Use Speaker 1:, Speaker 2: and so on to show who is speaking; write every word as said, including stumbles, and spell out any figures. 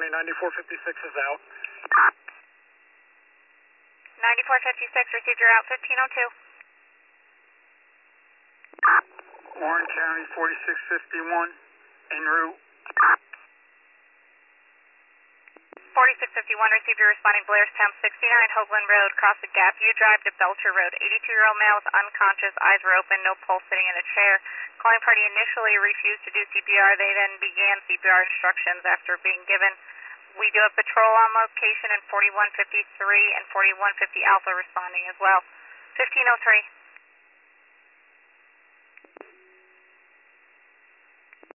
Speaker 1: County, ninety-four fifty-six is out.
Speaker 2: ninety-four fifty-six, received your out fifteen oh two.
Speaker 1: Warren County, forty-six fifty-one, en route.
Speaker 2: forty-six fifty-one, received your responding Blairstown sixty-nine, Hoagland Road, cross the Gap U Drive to Belcher Road. eighty-two-year-old male is unconscious, eyes were open, no pulse, sitting in a chair. Calling party initially refused to do C P R. They then began C P R instructions after being given. We do a patrol on location, and forty-one fifty-three and forty-one fifty Alpha responding as well. fifteen oh three.